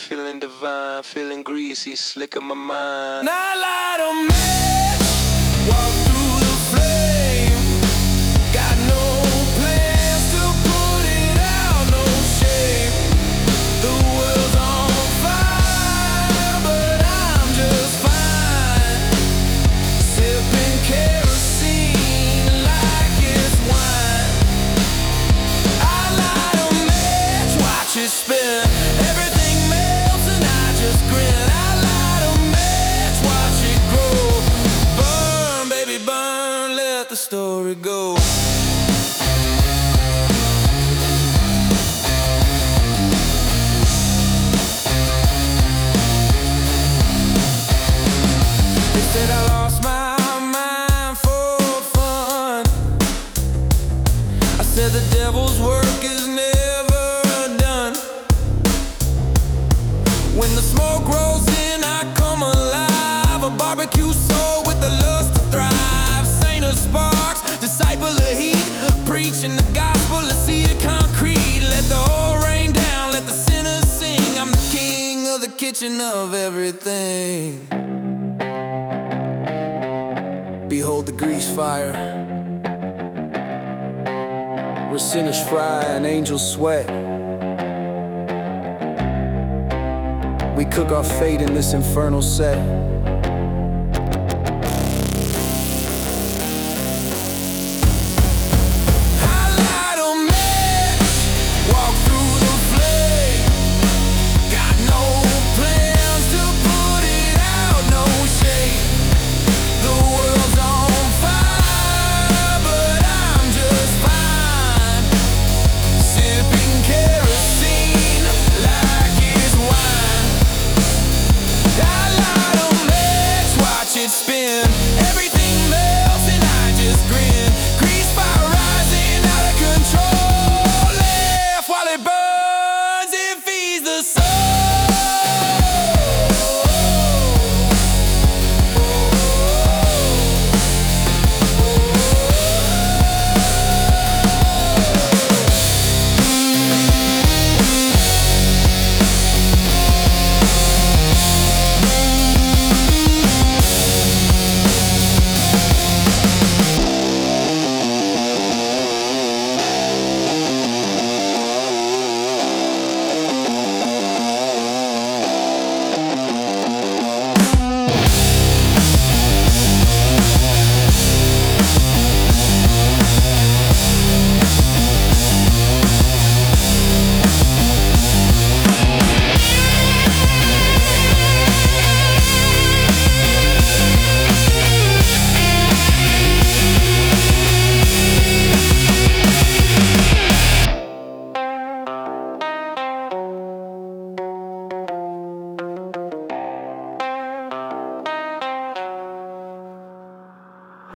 feeling divine, feeling greasy, slick in my mind. Now light a match, walk through the flame. Got no plans to put it out, no shame. The world's on fire, but I'm just fine. Sipping kerosene like it's wine. I light a match, watch it spin. Everything melts and I just grin. I light a match, watch it grow. Burn, baby, burn, let the story go. They said I lost my mind for fun. I said the devil's work is never done. When the smoke rolls in, I come alive. A barbecue soul with the lust to thrive. Saint of sparks, disciple of heat, preaching the gospel of cedar concrete. Let the whole rain down, let the sinners sing. I'm the king of the kitchen of everything. Behold the grease fire, where sinners fry and angels sweat. We cook our fate in this infernal set.